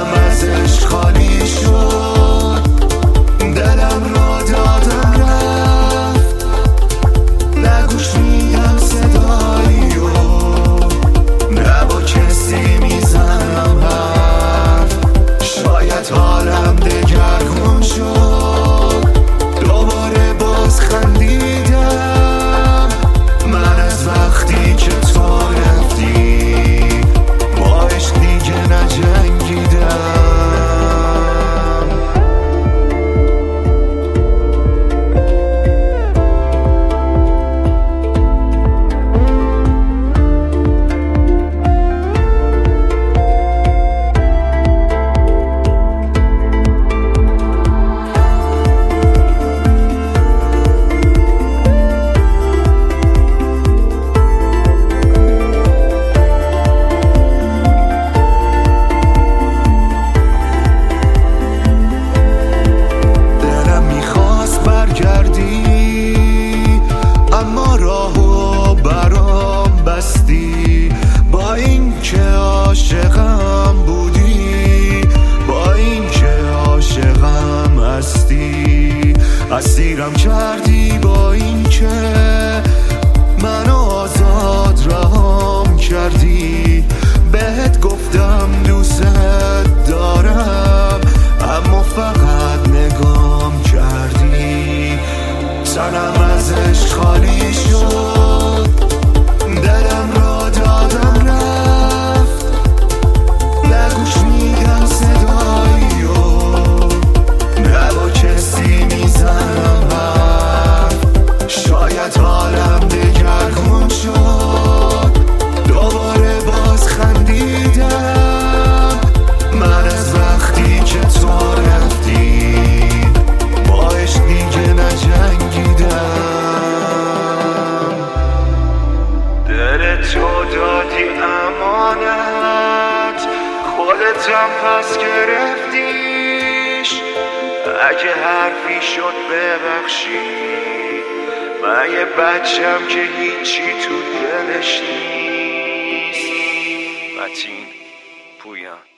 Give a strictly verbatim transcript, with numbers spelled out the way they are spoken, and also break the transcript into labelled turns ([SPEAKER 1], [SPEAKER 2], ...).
[SPEAKER 1] سرم از عشق خالی شد، دلم را دادم رفت، نگوش میدم صدایی و نه با کسی میزنم حرف. شاید حالم دگرگون شد، دوباره باز خندیدم من از وقتی که تو رفتی، با عشق دیگه نجنگیدم. اما راهو برام بستی، با این که عاشقم بودی، با این که عاشقم هستی. اسیرم کردی با این که منو آزاد رهام کردی. بهت گفتم دوست دارم اما فقط نگام کردی. سرم از عشق خالی شد، دلم را دادم رفت، نگوش میدم صدایی و نه با کسی میزنم حرف. شاید حالم دگرگون شد، دوباره باز خندیدم من از وقتی که تو رفتی، با عشق دیگه نجنگیدم. تو دادی امانت، خودتم پس گرفتیش. اگه حرفی شد ببخشی، من یه بچم که هیچی تو دلش نیست. متین پویان.